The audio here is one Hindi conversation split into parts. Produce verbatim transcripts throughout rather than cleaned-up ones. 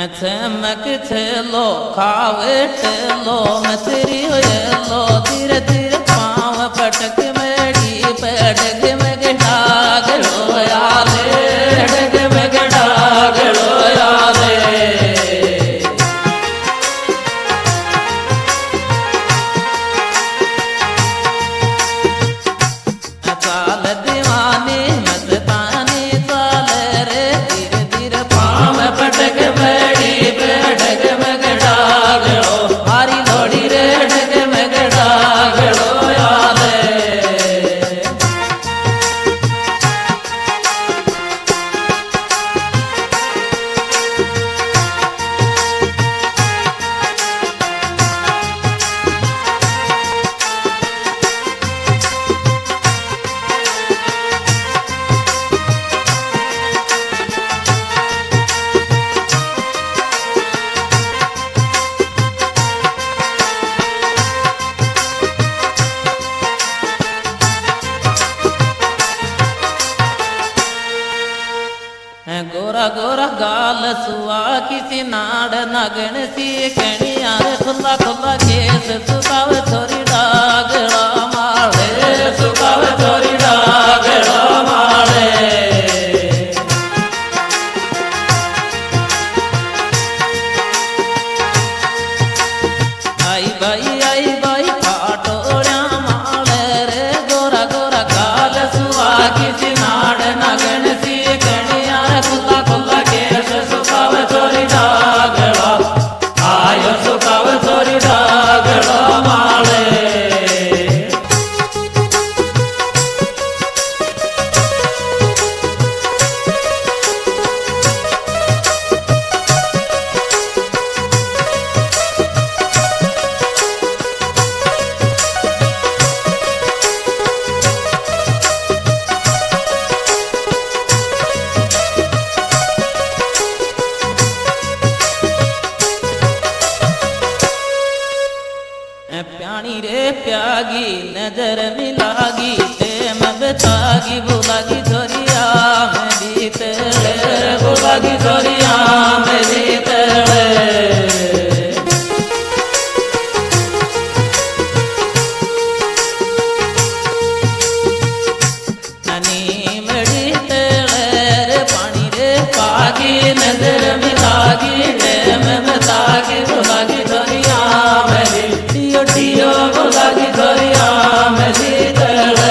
चमक छलो खावे टलो मथरी होयलो धीरे धीरे पाँव पटक मेरी पटक में डाग रोया ले डग में डाग रोया ले चाल दीवानी मस्तानी चाल रे धीरे धीरे पाँव पटक मेरी पटक में डाग रो हारी लोड़ी रे डग में डाग रोया ले गोरा गोरा गाल सुआ किसी नाड़ नगन सी कणिया खुला खुला केस सुकाव छोरी डागड़ा मारे सुकाव छोरी डागड़ा मारे आई भाई आई भाई फाटोड़ा मारे रे गोरा गोरा गाल सुआ किसी नाड़ नगन सी कणिया खुला खुला केस सुकाव छोरी डागड़ा आयो सुकाव छोरी डागड़ा माले प्याणी रे प्यागी नजर मिलागी टेम बचागी बुलागी छोरिया में बीते बुलागी छोरिया में बीते पानी रे पागी नजर मिलागी टेम बचागी बुलागी छोरिया में टियो बुलागी छोरिया में जीतले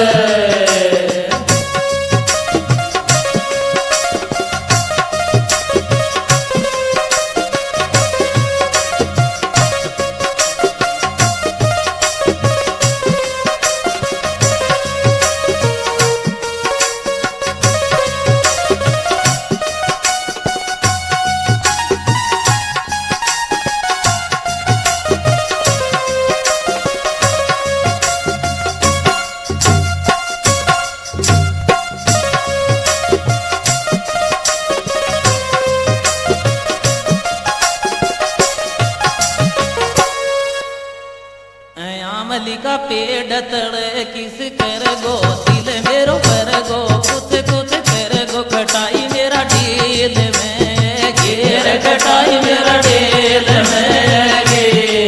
मलिका पेड़ तड़े किस कर गो दिल मेरो पर गो कुछ कुछ कर गो खटाई मेरा ढील में घेर खटाई मेरा ढील में गे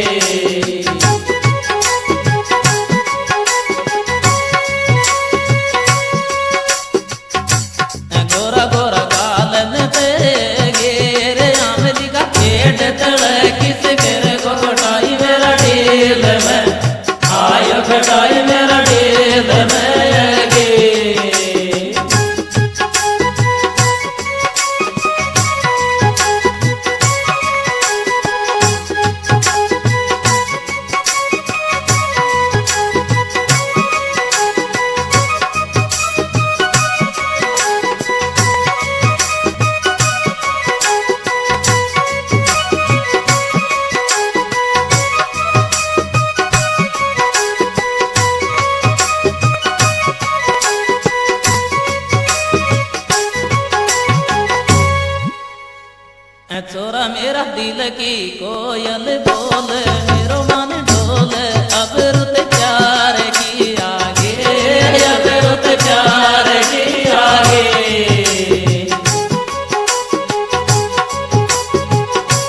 गोरा गोरा गालन पे घेर मलिका पेड़ तड़े किस कर गो खटाई मेरा ढील में आयो खटाई मेरा ढील में गे छोरा मेरा दिल की कोयल बोल मेरो मन ढोल अब रुत प्यार की आगे अब रुत प्यार की आगे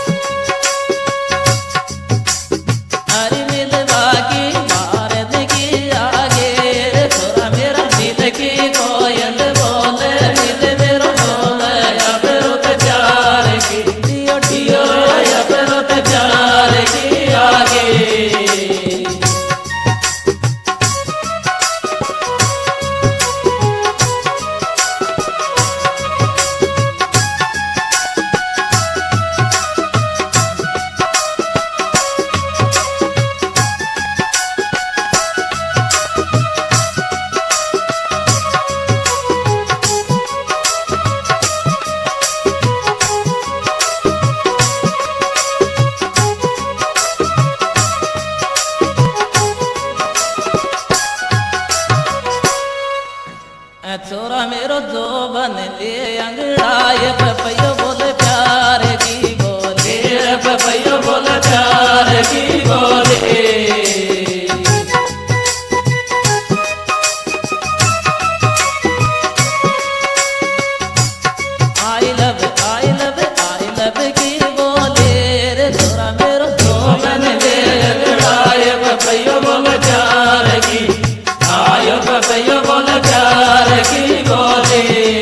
छोरा मेरो जो बन ले अंगड़ाए पपैयो बोले प्यार की बोले पपैयो बोले प्यार की बोले I love I love I love की बोले रे छोरा मेरो जो बन ले अंगड़ाए पपैयो बोले प्यार की आयो पपैयो बोले प्यार की बोले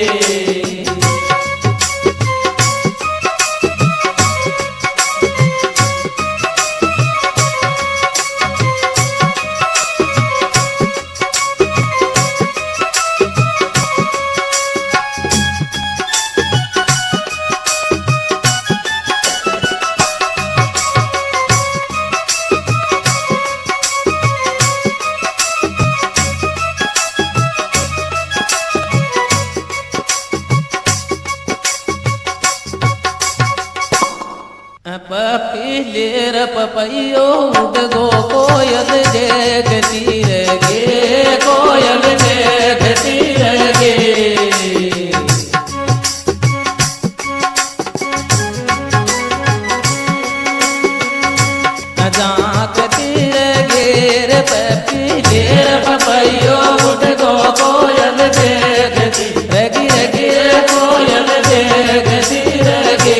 पपीलेर पपैयो उडगो कोयल देखती रगे कोयल देखती रगे झांकती रगे रे पपीलेर पपैयो उडगो कोयल देखती रगी रगी कोयल देखती रगे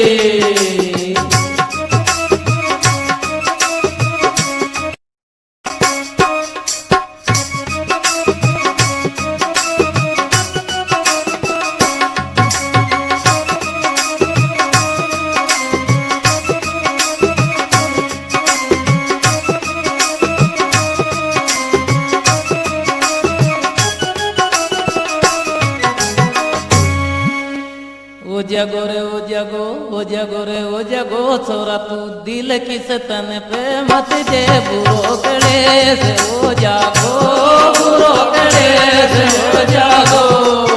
ओ जगो रे ओ जगो ओ जगो रे ओ जगो छोरा तू दिल किस तन पे मत जे बुरो कड़े से ओ जागो बुरो कड़े से ओ जागो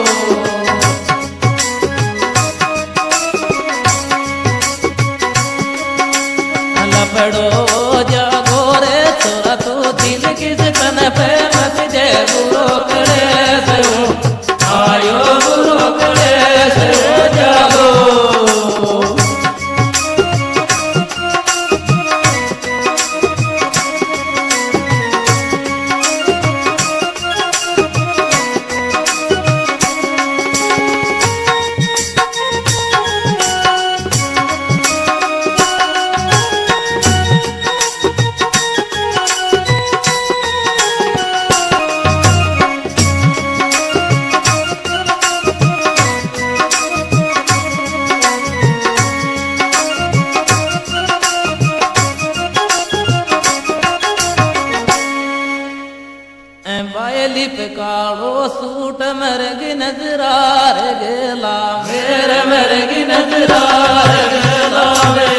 लपड़ो जागो रे छोरा तू दिल किस तन पे मत जे बुरो कड़े से ओ आयो बुरो कड़े से ओ जागो बायली पे कालो सूट मरगी नजरार गेला मेरे मरगी नजरार गेला वे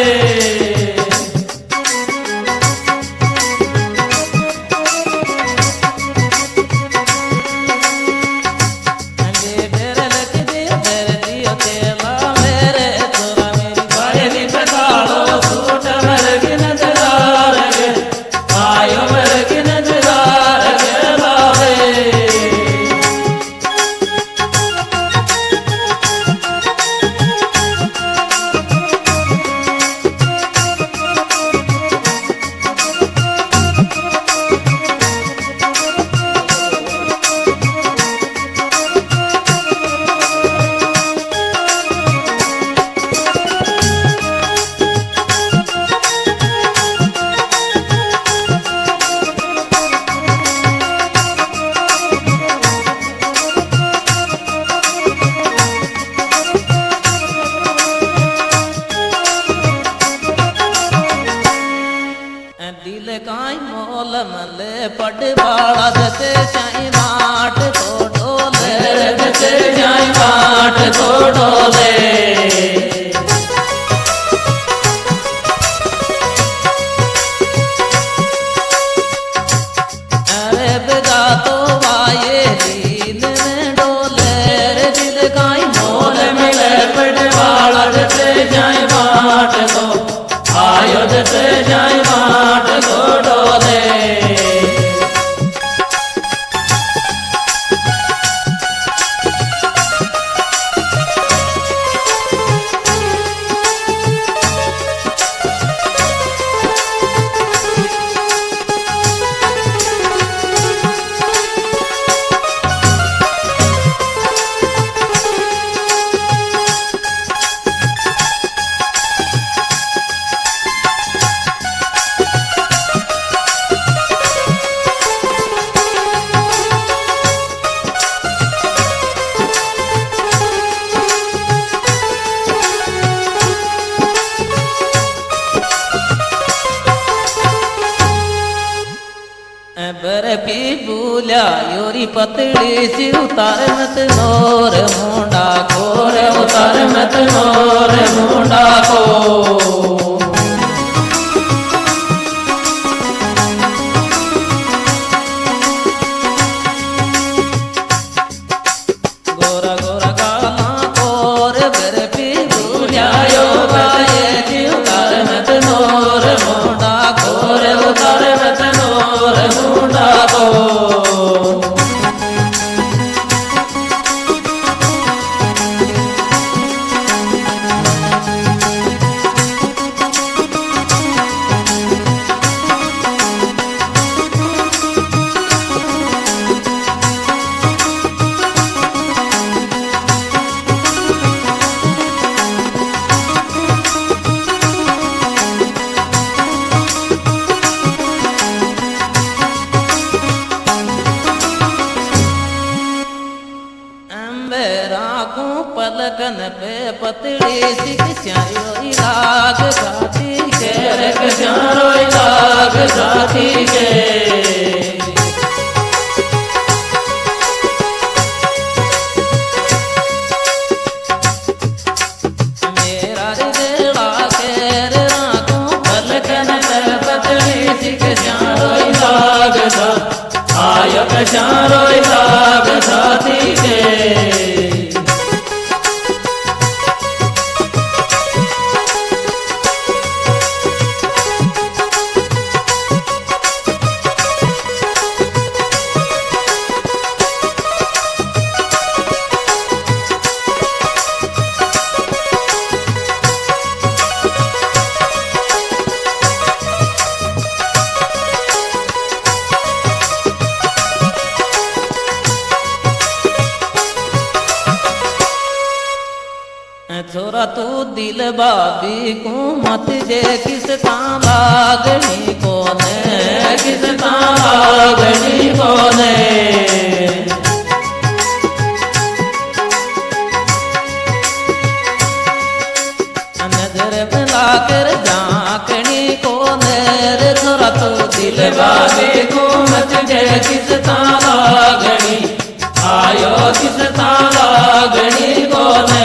पतली पतली सी उतार मत मोर मुंडा को रे उतार मत मोर मुंडा को। गोरा गोरा गाला कोर बर्फी भूलियायो बाये जी उतार मत मोर मुंडा को रे उतार मत मोर मुंडा को। पलकन पे पतली सी क्यारो लाग साथी के रे क्यारो लाग साथी के। मेरा रेड़ा के रे राखू पलकन पे पतली सी क्यारो लाग सा आयो क्यारो लाग साथी के। छोरा तू दिल बाबी को मत जे किस लागनी कोने किस लागनी कोने। नजर मिला कर झांकनी कोने रे छोरा तू दिल बाबी को मत जे किस लागनी आयो किस लागनी कोने।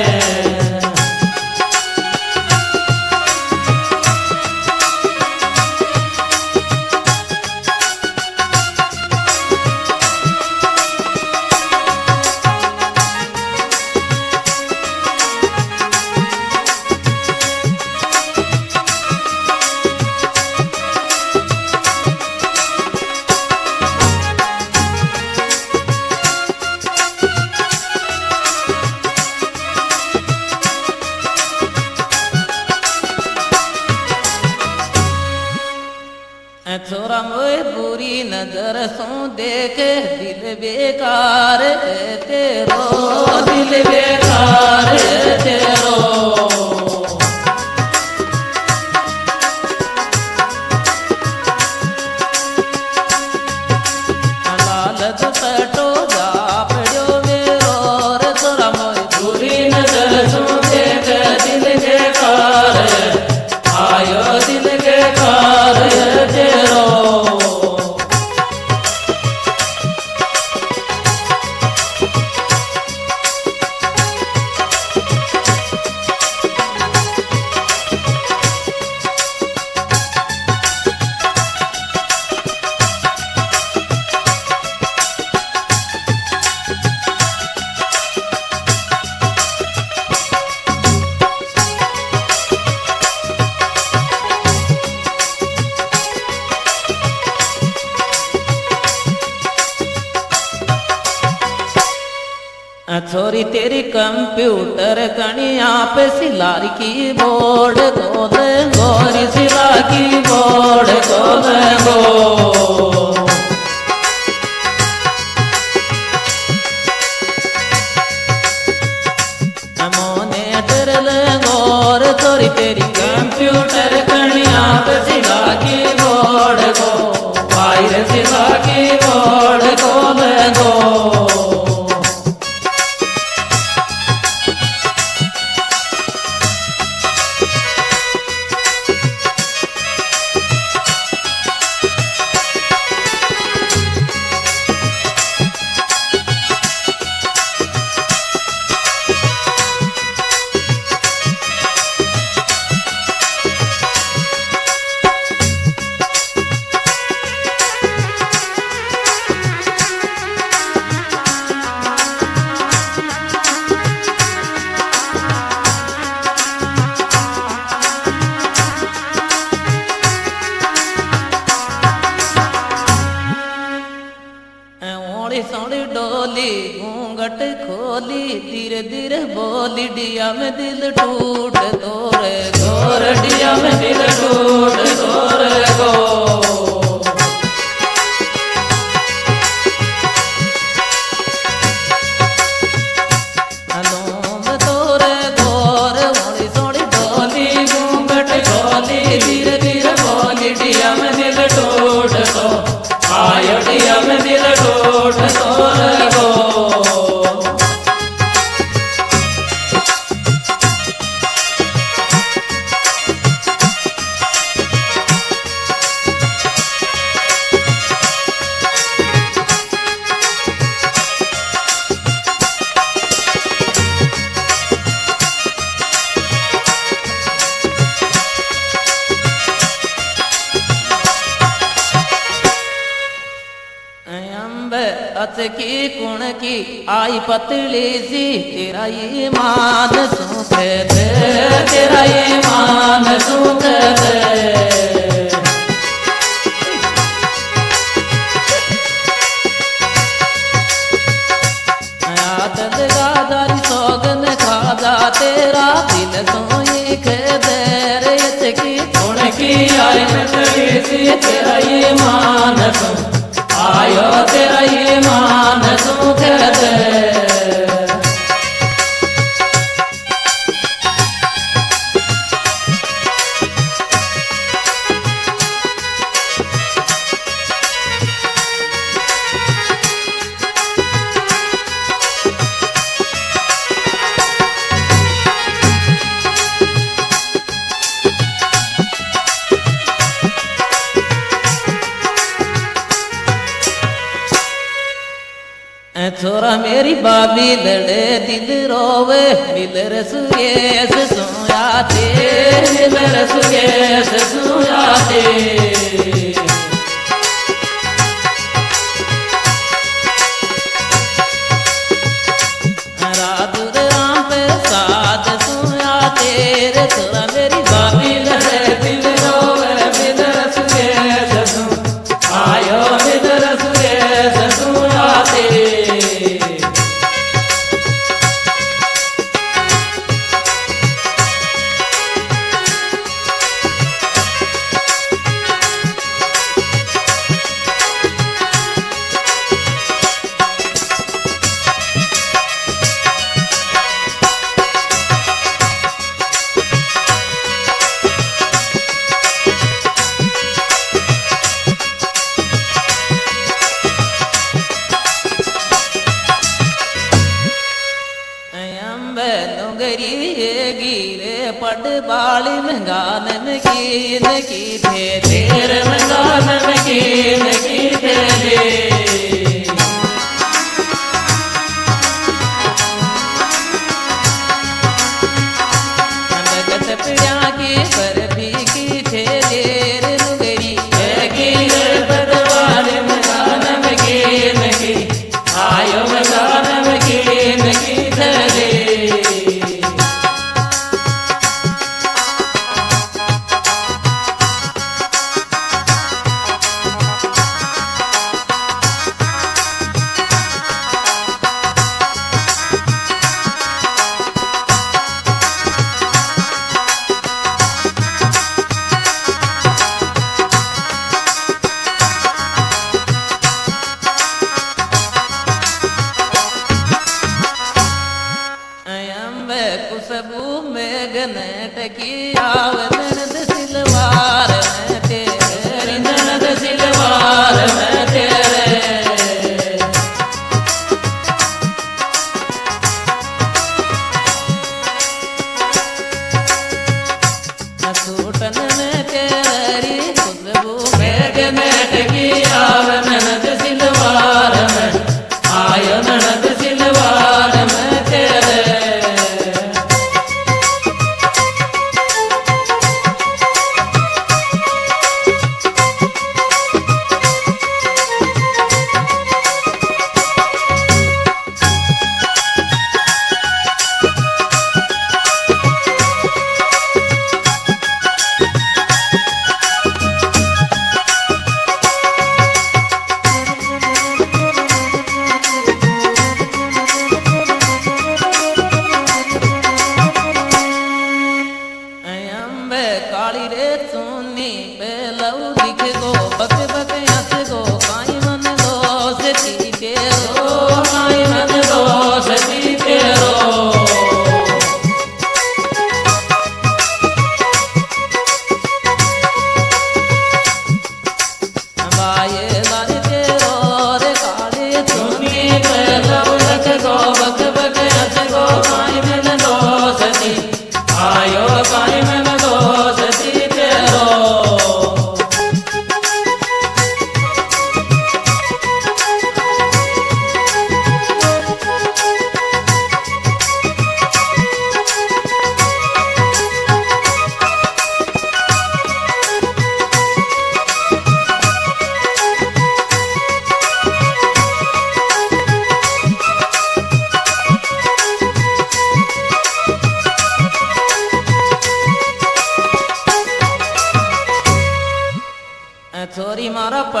छोरा मोए बुरी नजर सो देखे दिल बेकार है तेरो दिल बेकार है तेरो। लालच पटो जा पड़ो मेरो रे छोरा मोए बुरी नजर सो देखे दिल बेकार है आयो दिल बेकार है तेरो। छोरी तेरी कंप्यूटर कणिया पे सिलार की बोर्ड को दे गोरी सिला की बोर्ड को दे गो। मोने डरल गोर छोरी तेरी कंप्यूटर कणिया पे सिला की बोर्ड को वायर सिला की बोर्ड को दे गो। धीरे धीरे बोली डिया में दिल टूट तोरे गोर डिया में दिल टूट तोरे गो धीरे धीरे बोली डिया में दिल टूट तो आयो डिया में दिल टूट तोरे गो अच की कुण की आई पतली सी तेरा ये मान सुख दे तेरा ये मान सुख दे आदत गादारी सौगन खाजा तेरा दिल सोई खे दे रे अच की कुण की आई पतली सी तेरा ये मान सुख आयो तेरा ये मान सुख दे छोरा मेरी बाबी लड़े दिल रोवे मिल रसुएस सोया थे मिल रसुएस सोया थे रात राम पे साथ सोया तेरे छोरा मेरी बाबी लड़े दिल रोवे मिल रसुएस आयो मिल रसुएस सोया थे गिरे पड़ बाली में गान में कीन की थे तेरे में गान में कीन की थे जगत पिया की पर भी की थे देर नुगरी गिरे पड़ बाली में गान में कीन की आयो में गान में कीन की थे खुशबू में गनट की आवनद सिलवार में तेरे ननद सिलवार में तेरे सूटन में तेरी खुशबू में गनट की आवनद सिलवार में आयो ननद सिलवार में तेरे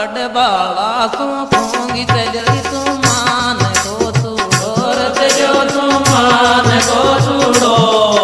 पड़ बाला सू खूंगी चली तू मान को छूड़ो रे जो तू मान को छूड़ो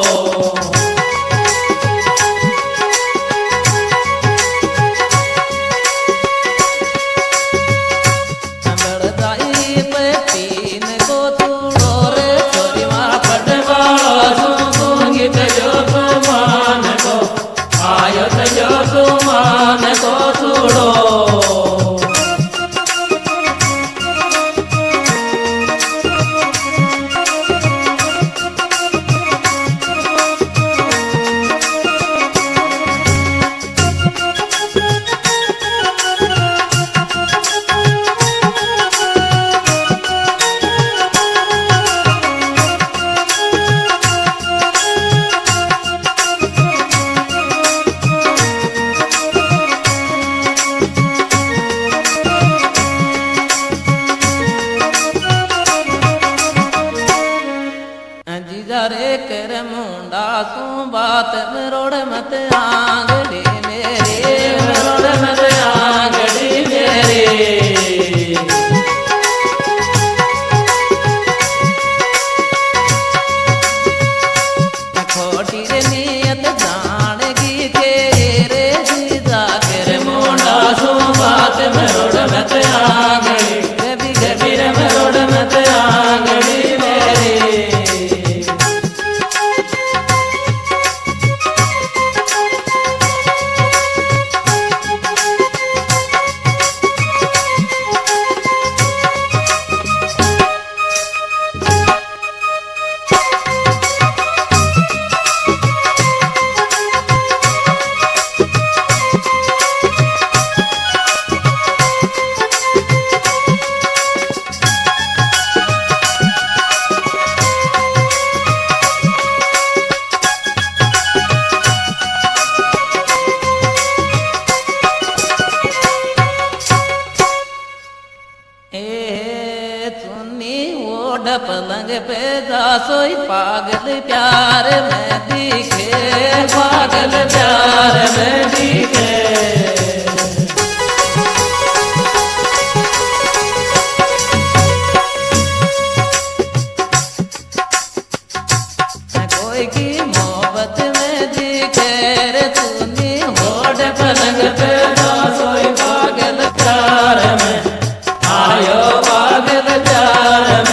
रे कर मुंडा सू बात मरोड़ मत आंगड़ी मेरे मरोड़ मत आंगड़ी मेरे खोटी रे नियत जानेगी तेरे जीजा कर मुंडा सू बात मरोड़ मत आंगड़ी कभी कभी रे मरोड़ मत आंगड़ी मेरे पलंग पे जा सोई पागल प्यार में दिखे पागल प्यार में दिखे कोई की मोहब्बत में दिखे रे तूने होड़ पलंग पे जा सोई पागल प्यार में आयो पागल प्यार में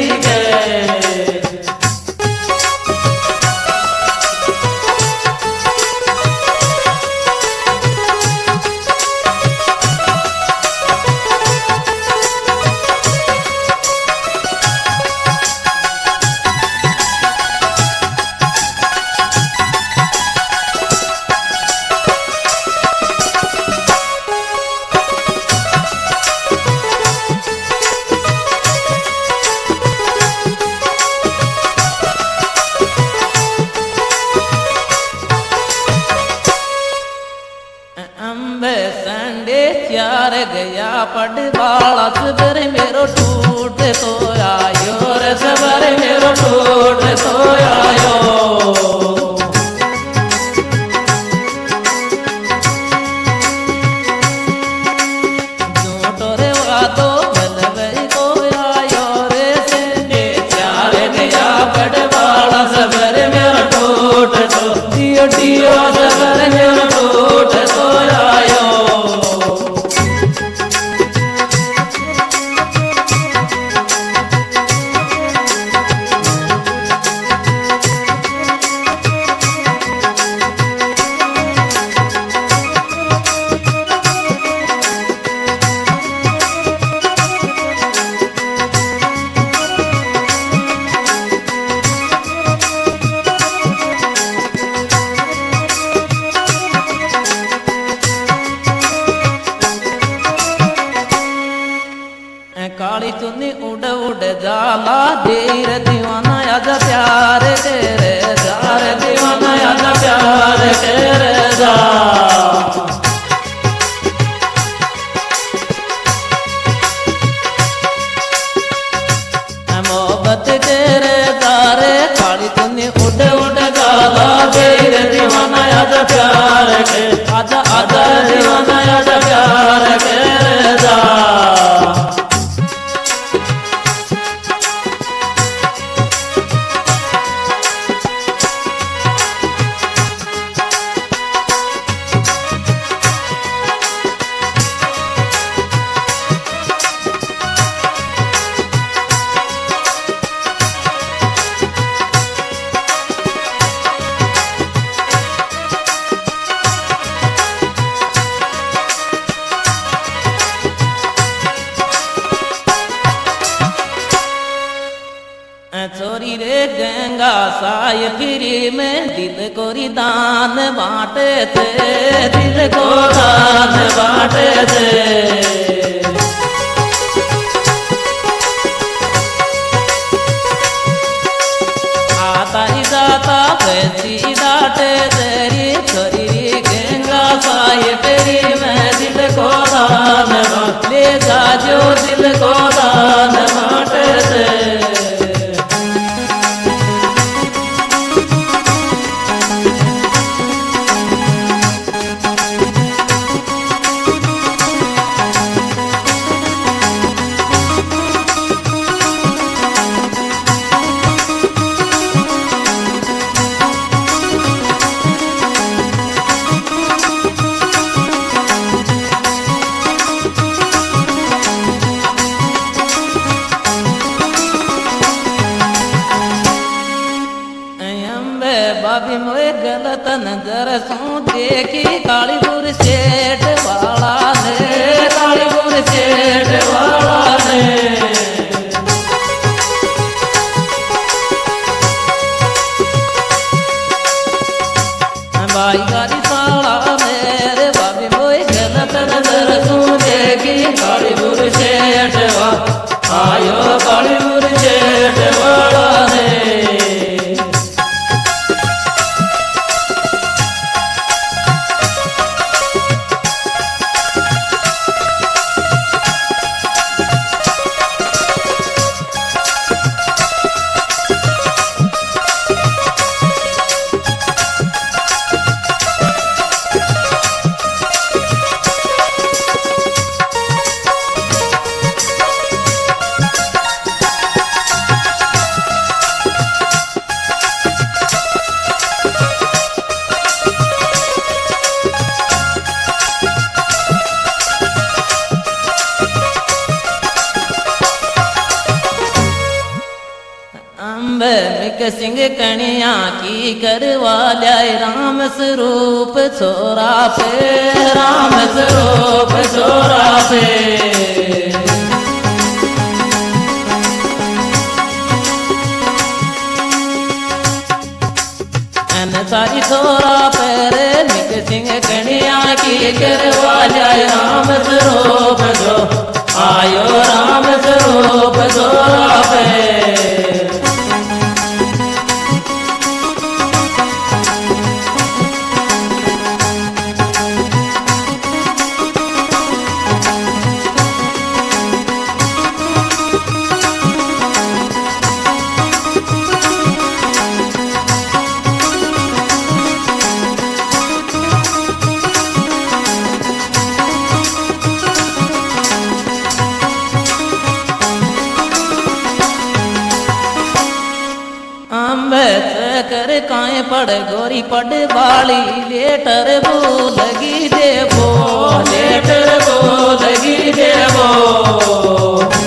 यार गया पड़ बाला सबर मेरो टूट तो आयो रे सबर मेरो टूट तो आयो झूठो रे वादो बल गई को आयो रे संडे यार गया पड़ बाला सबर मेरो टूट तो दियो दियो सबर मेरो टूट तो आयो काली चुन्नी उड़ उड़ जाला देर दीवाना याद प्यार तेरे जार दीवाना याद प्यार तेरे जा मोहब्बत तेरे दारे काली चुन्नी उड़ उड़ जाला देर दीवाना याद प्यार के आजा आजा दीवाना याद प्यार तेरे गंगा साय फिरी में दिल को दान बांटे थे, दिल को दान बांटे थे। आता ही जाता वैसी डाटे तेरी छोरी गंगा साय फिरी में दिल को दान ले जा जो दिल को दान बांटे थे। बाबी मोए गलत नजर सू देखी कालीपुर सेठ वाला ने, कालीपुर सेठ वाला ने। भाई गाड़ी साला मेरे बाबी मोए गलत नजर सू देखी कालीपुर सेठ वाला आयो, कालीपुर सेठ वाला ने। सिंह कणिया की करवा लाए राम स्वरूप छोरा पे, राम स्वरूप छोरा पे। अन सारी छोरा पर मिक सिंह कणिया की करवा लाए राम स्वरूप जो आयो, राम स्वरूप छोरा पे। कर काए पड़ गोरी पड़ बाली लेटर बो लगी देवो, लेटर बो लगी देवो।